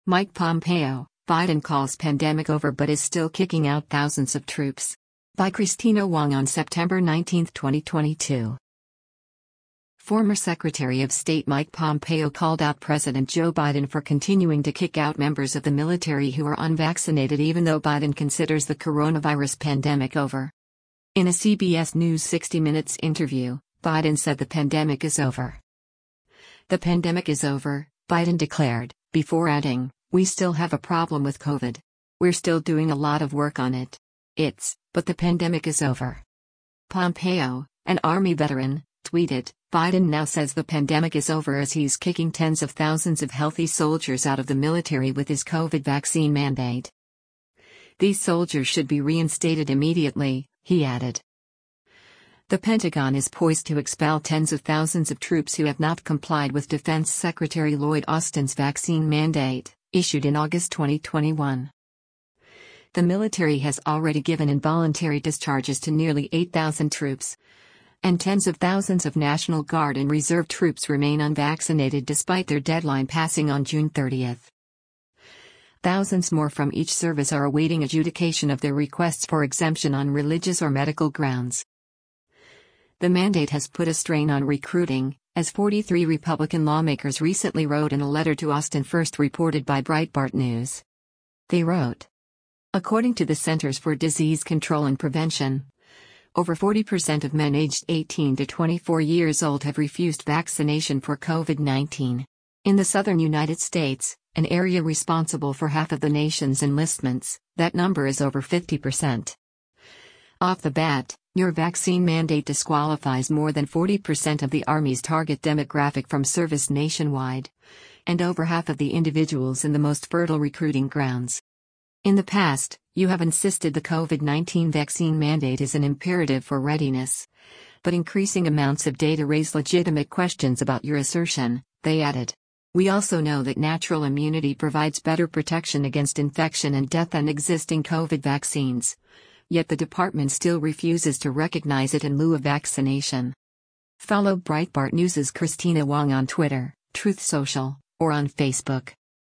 Mike Pompeo, Biden calls pandemic over but is still kicking out thousands of troops. By Christina Wong on September 19, 2022. Former Secretary of State Mike Pompeo called out President Joe Biden for continuing to kick out members of the military who are unvaccinated even though Biden considers the coronavirus pandemic over. In a CBS News 60 Minutes interview, Biden said the pandemic is over. The pandemic is over, Biden declared, before adding, "We still have a problem with COVID. We're still doing a lot of work on it. But the pandemic is over." Pompeo, an Army veteran, tweeted, "Biden now says the pandemic is over as he's kicking tens of thousands of healthy soldiers out of the military with his COVID vaccine mandate. These soldiers should be reinstated immediately," he added. The Pentagon is poised to expel tens of thousands of troops who have not complied with Defense Secretary Lloyd Austin's vaccine mandate, issued in August 2021. The military has already given involuntary discharges to nearly 8,000 troops, and tens of thousands of National Guard and Reserve troops remain unvaccinated despite their deadline passing on June 30. Thousands more from each service are awaiting adjudication of their requests for exemption on religious or medical grounds. The mandate has put a strain on recruiting, as 43 Republican lawmakers recently wrote in a letter to Austin, first reported by Breitbart News. They wrote, according to the Centers for Disease Control and Prevention, over 40% of men aged 18 to 24 years old have refused vaccination for COVID-19. In the southern United States, an area responsible for half of the nation's enlistments, that number is over 50%. Off the bat, your vaccine mandate disqualifies more than 40% of the Army's target demographic from service nationwide, and over half of the individuals in the most fertile recruiting grounds. In the past, you have insisted the COVID-19 vaccine mandate is an imperative for readiness, but increasing amounts of data raise legitimate questions about your assertion, they added. We also know that natural immunity provides better protection against infection and death than existing COVID vaccines. Yet the department still refuses to recognize it in lieu of vaccination. Follow Breitbart News' Christina Wong on Twitter, Truth Social, or on Facebook.